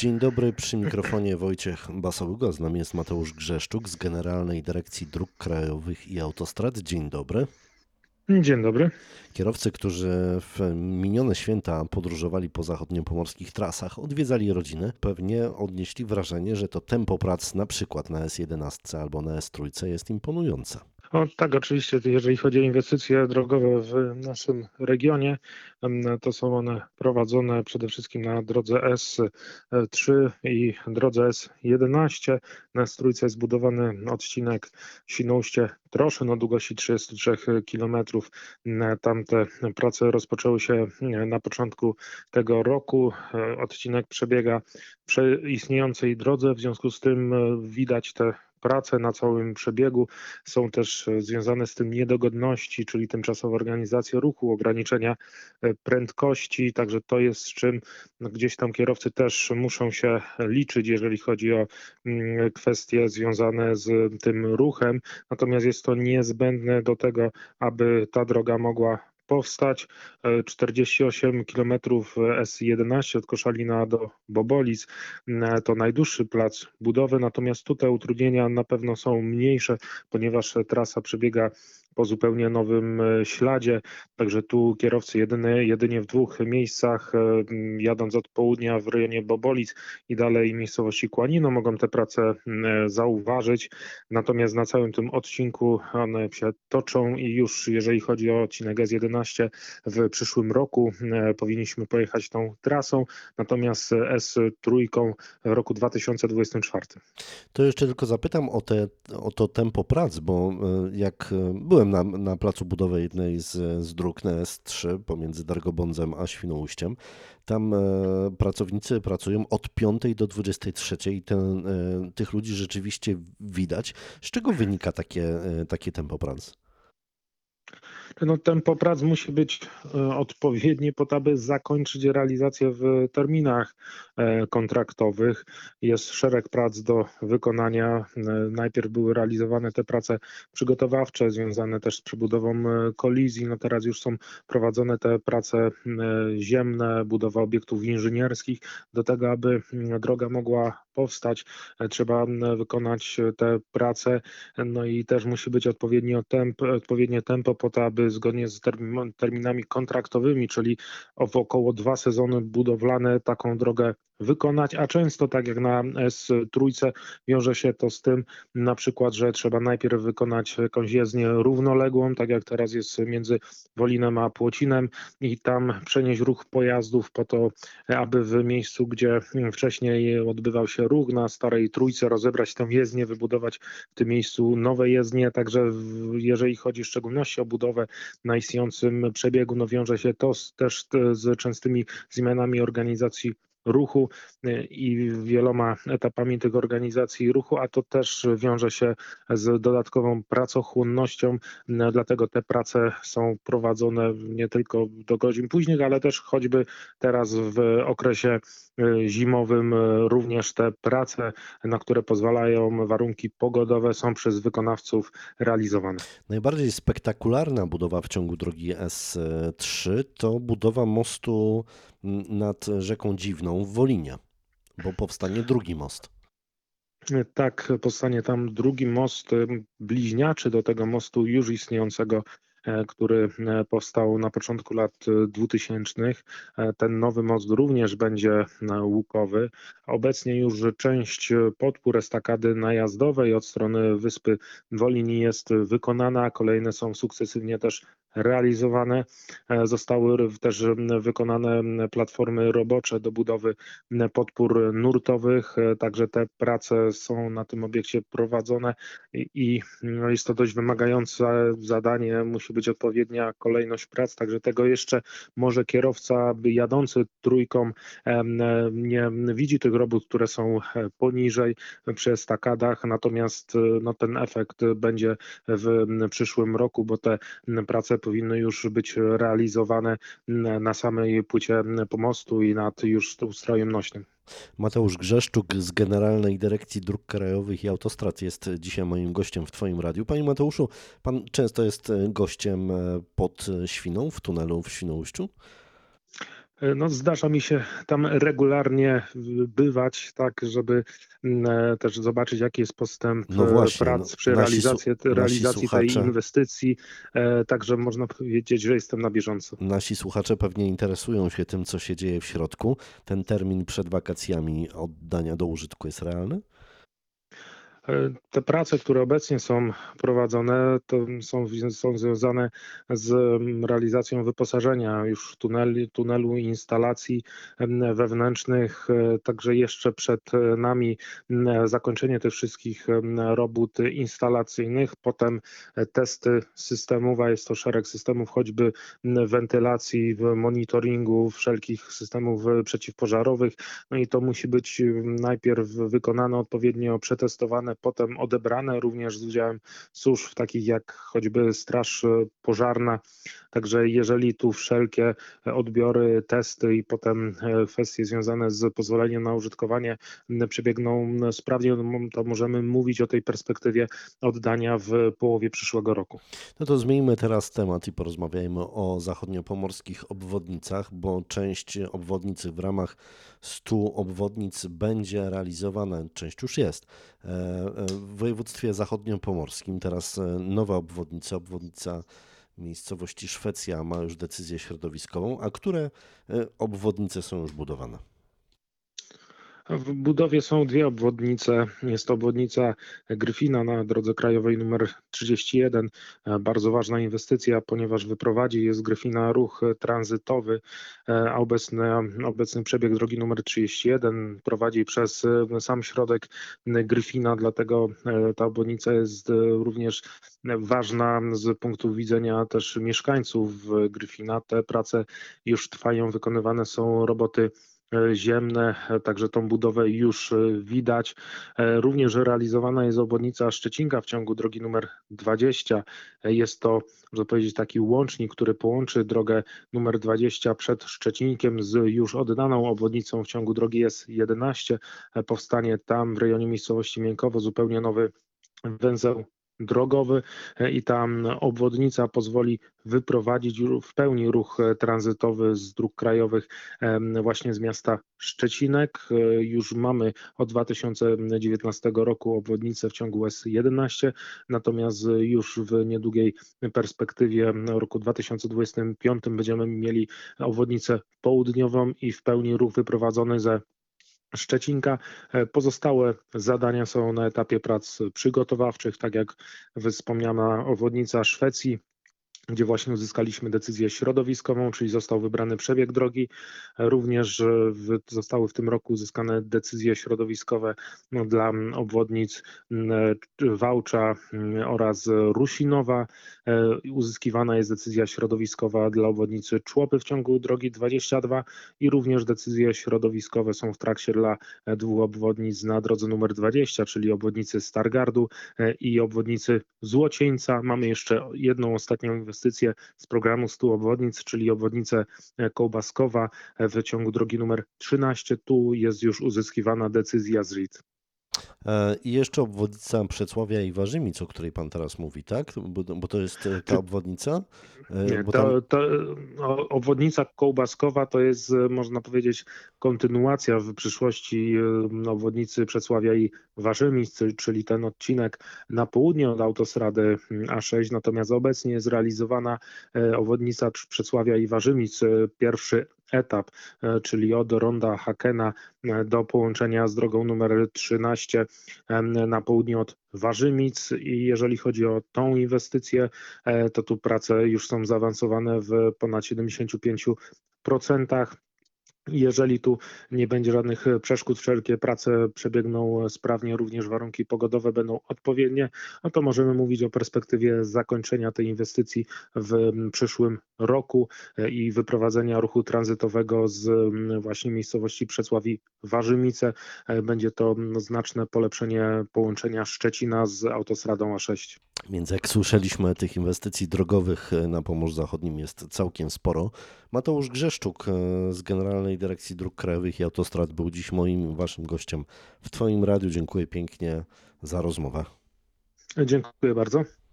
Dzień dobry, przy mikrofonie Wojciech Basaługa, z nami jest Mateusz Grzeszczuk z Generalnej Dyrekcji Dróg Krajowych i Autostrad. Dzień dobry. Dzień dobry. Kierowcy, którzy w minione święta podróżowali po zachodniopomorskich trasach, odwiedzali rodziny, pewnie odnieśli wrażenie, że to tempo prac na przykład na S11 albo na S3 jest imponujące. Tak, oczywiście, jeżeli chodzi o inwestycje drogowe w naszym regionie, to są one prowadzone przede wszystkim na drodze S3 i drodze S11. Na S3 jest budowany odcinek Świnoujście-Troszyn o długości 33 km. Tamte prace rozpoczęły się na początku tego roku. Odcinek przebiega przy istniejącej drodze, w związku z tym widać te prace na całym przebiegu. Są też związane z tym niedogodności, czyli tymczasowa organizacja ruchu, ograniczenia prędkości, także to jest z czym gdzieś tam kierowcy też muszą się liczyć, jeżeli chodzi o kwestie związane z tym ruchem. Natomiast jest to niezbędne do tego, aby ta droga mogła powstać. 48 km S11 od Koszalina do Bobolic to najdłuższy plac budowy, natomiast tutaj utrudnienia na pewno są mniejsze, ponieważ trasa przebiega po zupełnie nowym śladzie, także tu kierowcy jedynie w dwóch miejscach, jadąc od południa w rejonie Bobolic i dalej miejscowości Kłanino, mogą te prace zauważyć, natomiast na całym tym odcinku one się toczą i już jeżeli chodzi o odcinek S11 w przyszłym roku powinniśmy pojechać tą trasą, natomiast S3 w roku 2024. To jeszcze tylko zapytam o to tempo prac, bo jak byłem na placu budowy jednej z dróg na S3 pomiędzy Dargobądzem a Świnoujściem, tam pracownicy pracują od 5 do 23 i tych ludzi rzeczywiście widać. Z czego wynika takie tempo prac? No, tempo prac musi być odpowiednie po to, aby zakończyć realizację w terminach kontraktowych. Jest szereg prac do wykonania. Najpierw były realizowane te prace przygotowawcze, związane też z przebudową kolizji. No teraz już są prowadzone te prace ziemne, budowa obiektów inżynierskich. Do tego, aby droga mogła powstać, trzeba wykonać te prace, no i też musi być odpowiednie tempo po to, aby zgodnie z terminami kontraktowymi, czyli w około 2 sezony budowlane, taką drogę wykonać, a często tak jak na S3 wiąże się to z tym na przykład, że trzeba najpierw wykonać jakąś jezdnię równoległą, tak jak teraz jest między Wolinem a Płocinem i tam przenieść ruch pojazdów po to, aby w miejscu, gdzie wcześniej odbywał się ruch na Starej Trójce, rozebrać tę jezdnię, wybudować w tym miejscu nowe jezdnie, także jeżeli chodzi w szczególności o budowę na istniejącym przebiegu, no wiąże się to też z częstymi zmianami organizacji ruchu i wieloma etapami tych organizacji ruchu, a to też wiąże się z dodatkową pracochłonnością, dlatego te prace są prowadzone nie tylko do godzin późnych, ale też choćby teraz w okresie zimowym również te prace, na które pozwalają warunki pogodowe, są przez wykonawców realizowane. Najbardziej spektakularna budowa w ciągu drogi S3 to budowa mostu nad rzeką Dziwną w Wolinie, bo powstanie drugi most. Tak, powstanie tam drugi most bliźniaczy do tego mostu już istniejącego, który powstał na początku lat 2000. Ten nowy most również będzie łukowy. Obecnie już część podpór estakady najazdowej od strony wyspy Wolini jest wykonana, kolejne są sukcesywnie też realizowane. Zostały też wykonane platformy robocze do budowy podpór nurtowych, także te prace są na tym obiekcie prowadzone i no jest to dość wymagające zadanie, musi być odpowiednia kolejność prac, także tego jeszcze może kierowca jadący trójką nie widzi tych robót, które są poniżej przy estakadach, natomiast no, ten efekt będzie w przyszłym roku, bo te prace powinny już być realizowane na samej płycie pomostu i nad już ustrojem nośnym. Mateusz Grzeszczuk z Generalnej Dyrekcji Dróg Krajowych i Autostrad jest dzisiaj moim gościem w Twoim radiu. Panie Mateuszu, pan często jest gościem pod Świną, w tunelu w Świnoujściu? No, zdarza mi się tam regularnie bywać, tak, żeby też zobaczyć, jaki jest postęp No właśnie, no, prac przy nasi realizacji tej słuchacze, inwestycji. Także można powiedzieć, że jestem na bieżąco. nasi słuchacze pewnie interesują się tym, co się dzieje w środku. Ten termin przed wakacjami oddania do użytku jest realny? Te prace, które obecnie są prowadzone, to są związane z realizacją wyposażenia już tunelu i instalacji wewnętrznych. Także jeszcze przed nami zakończenie tych wszystkich robót instalacyjnych, potem testy systemów, a jest to szereg systemów, choćby wentylacji, monitoringu, wszelkich systemów przeciwpożarowych. No i to musi być najpierw wykonane, odpowiednio przetestowane, potem odebrane również z udziałem służb takich jak choćby Straż Pożarna. Także jeżeli tu wszelkie odbiory, testy i potem kwestie związane z pozwoleniem na użytkowanie przebiegną sprawnie, to możemy mówić o tej perspektywie oddania w połowie przyszłego roku. No to zmieńmy teraz temat i porozmawiajmy o zachodniopomorskich obwodnicach, bo część obwodnicy w ramach 100 obwodnic będzie realizowana, część już jest, w województwie zachodniopomorskim. Teraz nowa obwodnica, obwodnica miejscowości Szwecja ma już decyzję środowiskową, a które obwodnice są już budowane? W budowie są dwie obwodnice. Jest to obwodnica Gryfina na drodze krajowej nr 31. Bardzo ważna inwestycja, ponieważ wyprowadzi z Gryfina ruch tranzytowy, a obecny przebieg drogi nr 31 prowadzi przez sam środek Gryfina, dlatego ta obwodnica jest również ważna z punktu widzenia też mieszkańców Gryfina. Te prace już trwają, wykonywane są roboty ziemne, także tą budowę już widać. Również realizowana jest obwodnica Szczecinka w ciągu drogi numer 20. Jest to, można powiedzieć, taki łącznik, który połączy drogę numer 20 przed Szczecinkiem z już oddaną obwodnicą w ciągu drogi S11. Powstanie tam w rejonie miejscowości Miękowo zupełnie nowy węzeł drogowy i ta obwodnica pozwoli wyprowadzić w pełni ruch tranzytowy z dróg krajowych właśnie z miasta Szczecinek. Już mamy od 2019 roku obwodnicę w ciągu S11, natomiast już w niedługiej perspektywie roku 2025 będziemy mieli obwodnicę południową i w pełni ruch wyprowadzony ze Szczecinka. Pozostałe zadania są na etapie prac przygotowawczych, tak jak wspomniana obwodnica Szwecji, gdzie właśnie uzyskaliśmy decyzję środowiskową, czyli został wybrany przebieg drogi. Również zostały w tym roku uzyskane decyzje środowiskowe dla obwodnic Wałcza oraz Rusinowa. Uzyskiwana jest decyzja środowiskowa dla obwodnicy Człopy w ciągu drogi 22 i również decyzje środowiskowe są w trakcie dla dwóch obwodnic na drodze numer 20, czyli obwodnicy Stargardu i obwodnicy Złocieńca. Mamy jeszcze jedną ostatnią inwestycję z programu 100 obwodnic, czyli obwodnicę Kołbaskowa w ciągu drogi numer 13. Tu jest już uzyskiwana decyzja z RIT. I jeszcze obwodnica Przecławia i Warzymic, o której pan teraz mówi, tak? Bo to jest ta obwodnica? Nie, Bo tam obwodnica Kołbaskowa to jest, można powiedzieć, kontynuacja w przyszłości obwodnicy Przecławia i Warzymic, czyli ten odcinek na południe od autostrady A6, natomiast obecnie jest realizowana obwodnica Przecławia i Warzymic, pierwszy etap, czyli od ronda Hakena do połączenia z drogą numer 13 na południe od Warzymic i jeżeli chodzi o tą inwestycję, to tu prace już są zaawansowane w ponad 75%. Jeżeli tu nie będzie żadnych przeszkód, wszelkie prace przebiegną sprawnie, również warunki pogodowe będą odpowiednie, no to możemy mówić o perspektywie zakończenia tej inwestycji w przyszłym roku i wyprowadzenia ruchu tranzytowego z właśnie miejscowości Przecławi Warzymice. Będzie to znaczne polepszenie połączenia Szczecina z autostradą A6. Więc jak słyszeliśmy, tych inwestycji drogowych na Pomorzu Zachodnim jest całkiem sporo. Mateusz Grzeszczuk z Generalnej Dyrekcji Dróg Krajowych i Autostrad był dziś moim, waszym gościem w twoim radiu. Dziękuję pięknie za rozmowę. Dziękuję bardzo.